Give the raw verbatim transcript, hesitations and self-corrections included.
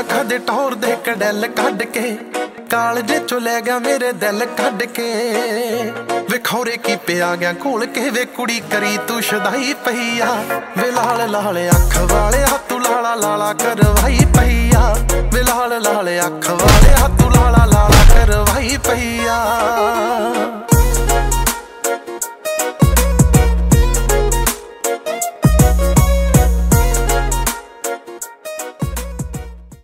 ਕਦੇ ਟੌਰ ਦੇ ਕਡੈਲ ਕੱਢ ਕੇ ਕਾਲਜੇ ਚੋਂ ਲੈ ਗਿਆ ਮੇਰੇ ਦਿਲ ਕੱਢ ਕੇ ਵਿਖੌਰੇ ਕੀ ਪਿਆ ਗਿਆ ਘੋਲ ਕੇ ਵੇ ਕੁੜੀ ਕਰੀ ਤੂੰ ਸ਼ਦਾਈ ਪਈ ਆ ਵੇ ਲਾਲ ਲਾਲ ਅੱਖ ਵਾਲਿਆ ਤੂੰ ਲਾਲਾ ਲਾਲਾ ਕਰਵਾਈ ਪਈ ਆ